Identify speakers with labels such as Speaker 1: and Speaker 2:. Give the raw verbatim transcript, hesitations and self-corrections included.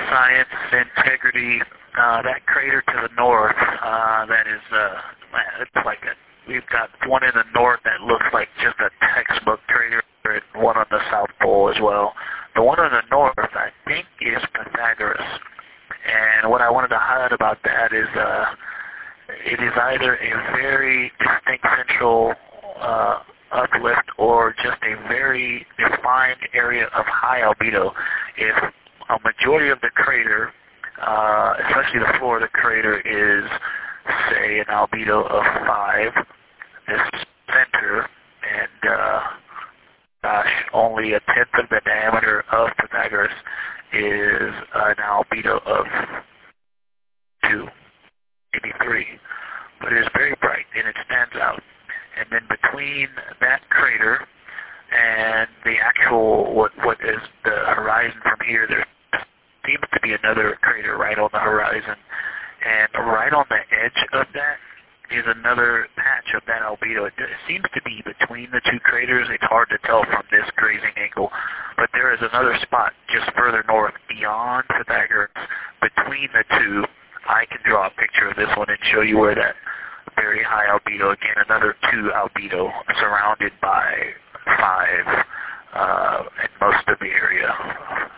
Speaker 1: science, integrity. Uh, that crater to the north, uh, that is, uh, it's like a, we've got one in the north that looks like just a textbook crater, and one on the South Pole as well. The one on the north, I think, is Pythagoras. And what I wanted to highlight about that is uh, it is either a very distinct central uh, uplift or just a very defined area of high albedo. If a majority of the crater, uh, especially the floor of the crater, is, say, an albedo of five, this center, and uh, gosh, only a tenth of the diameter of Pythagoras is an albedo of two, maybe three. But it is very bright, and it stands out. And then between that crater and the actual, what what is the horizon from here, there seems to be another crater right on the horizon. And right on the edge of that is another patch of that albedo. It, it seems to be between the two craters. It's hard to tell from this grazing angle. But there is another spot just further north beyond Pythagoras. Between the two, I can draw a picture of this one and show you where that very high albedo, again, another two albedo surrounded by five uh, in most of the area.